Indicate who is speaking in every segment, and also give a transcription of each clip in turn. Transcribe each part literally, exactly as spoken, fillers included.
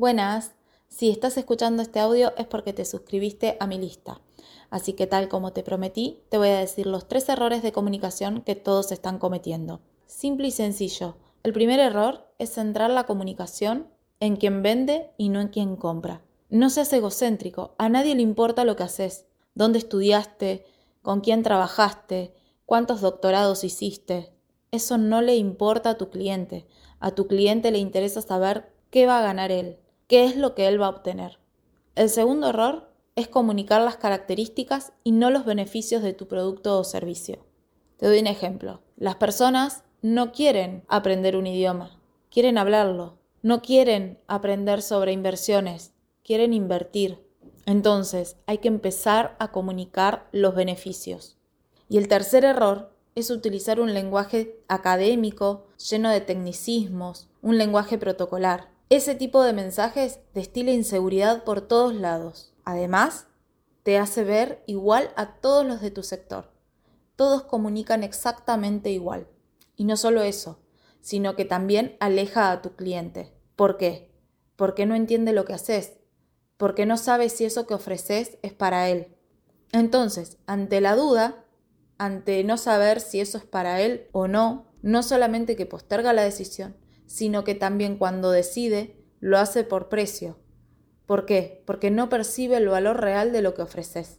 Speaker 1: Buenas, si estás escuchando este audio es porque te suscribiste a mi lista. Así que tal como te prometí, te voy a decir los tres errores de comunicación que todos están cometiendo. Simple y sencillo. El primer error es centrar la comunicación en quien vende y no en quien compra. No seas egocéntrico, a nadie le importa lo que haces, dónde estudiaste, con quién trabajaste, cuántos doctorados hiciste. Eso no le importa a tu cliente. A tu cliente le interesa saber qué va a ganar él, qué es lo que él va a obtener. El segundo error es comunicar las características y no los beneficios de tu producto o servicio. Te doy un ejemplo. Las personas no quieren aprender un idioma, quieren hablarlo. No quieren aprender sobre inversiones, quieren invertir. Entonces, hay que empezar a comunicar los beneficios. Y el tercer error es utilizar un lenguaje académico, lleno de tecnicismos, un lenguaje protocolar. Ese tipo de mensajes destila inseguridad por todos lados. Además, te hace ver igual a todos los de tu sector. Todos comunican exactamente igual. Y no solo eso, sino que también aleja a tu cliente. ¿Por qué? Porque no entiende lo que haces, porque no sabe si eso que ofreces es para él. Entonces, ante la duda, ante no saber si eso es para él o no, no solamente que posterga la decisión, sino que también cuando decide, lo hace por precio. ¿Por qué? Porque no percibe el valor real de lo que ofreces.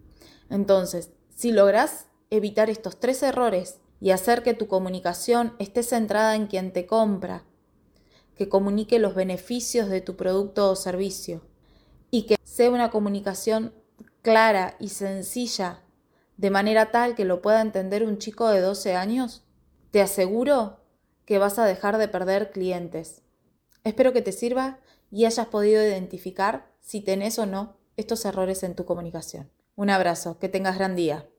Speaker 1: Entonces, si lográs evitar estos tres errores y hacer que tu comunicación esté centrada en quien te compra, que comunique los beneficios de tu producto o servicio y que sea una comunicación clara y sencilla, de manera tal que lo pueda entender un chico de doce años, te aseguro que vas a dejar de perder clientes. Espero que te sirva y hayas podido identificar si tenés o no estos errores en tu comunicación. Un abrazo, que tengas gran día.